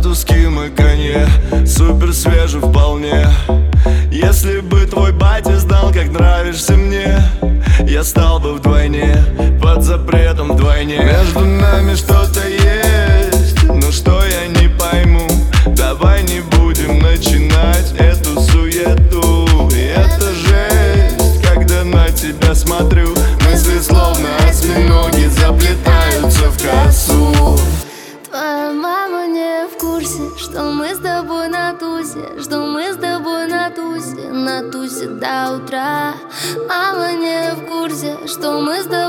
статус кимыканье, супер свежий вполне. Если бы твой батя знал, как нравишься мне, я стал бы вдвойне, под запретом вдвойне. Между нами что-то есть, но что я не пойму. Давай не будем начинать эту суету. И это жесть, когда на тебя смотрю. Мысли словно осьминоги заплетаются в косу. Твоя мама не в курсе, что мы с тобой на тусе, что мы с тобой на тусе до утра. Мама не в курсе, что мы с тобой